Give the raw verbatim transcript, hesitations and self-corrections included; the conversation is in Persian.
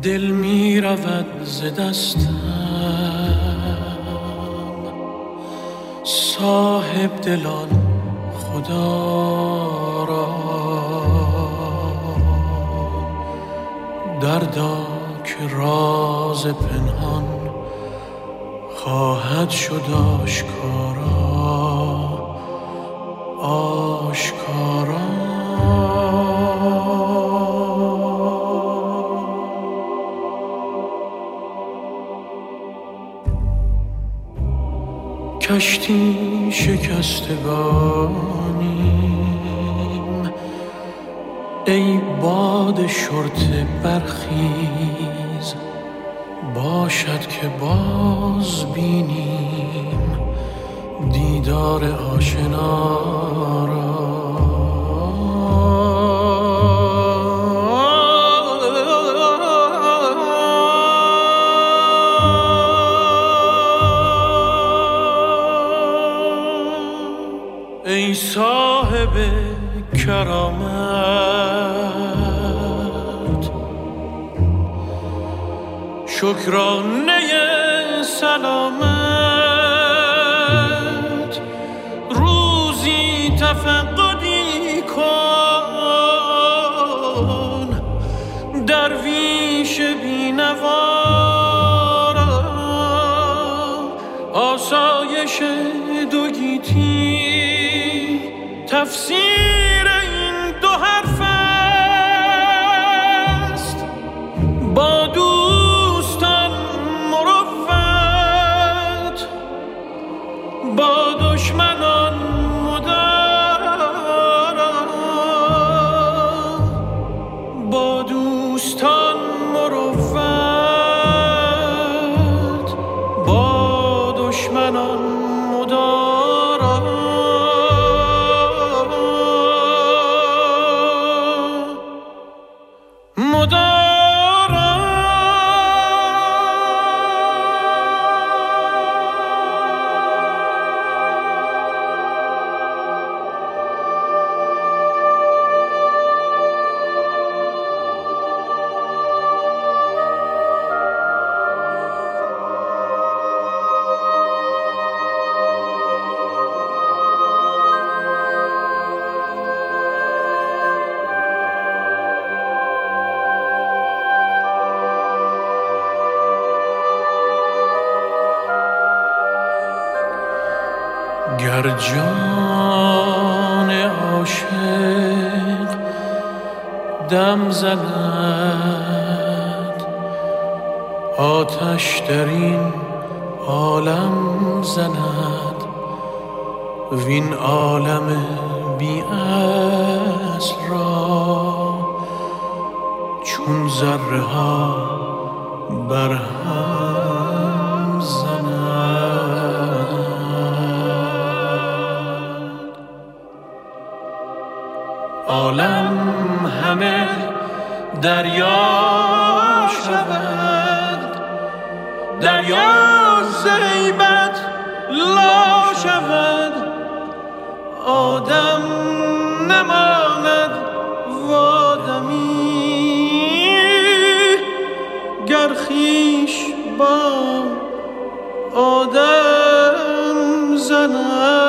دل می رود ز دستم، صاحب دلان خدا را دردا که راز پنهان خواهد شد آشکارا آشکارا. کشتی شکستگانیم ای باد شرطه برخیز، باشد که باز بینیم دیدار آشنا را. ای صاحب کرامت، شکرانه سلامت، روزی تفقدی کن درویش بینوارا. آسایش دو گیتی تفسیر این دو حرف است، با دوستان مروت، با دشمنان مدارا. با دوستان مروت، با دشمنان مدارا. گر جان عاشق دم زند، آتش در این عالم زند، وین عالم بی اصل را چون ذره ها بر هم زند. عالم همه دریا شود، دریا ز هیبت لا شود. آدم نماند و آدمی گر خویش با آدم زند.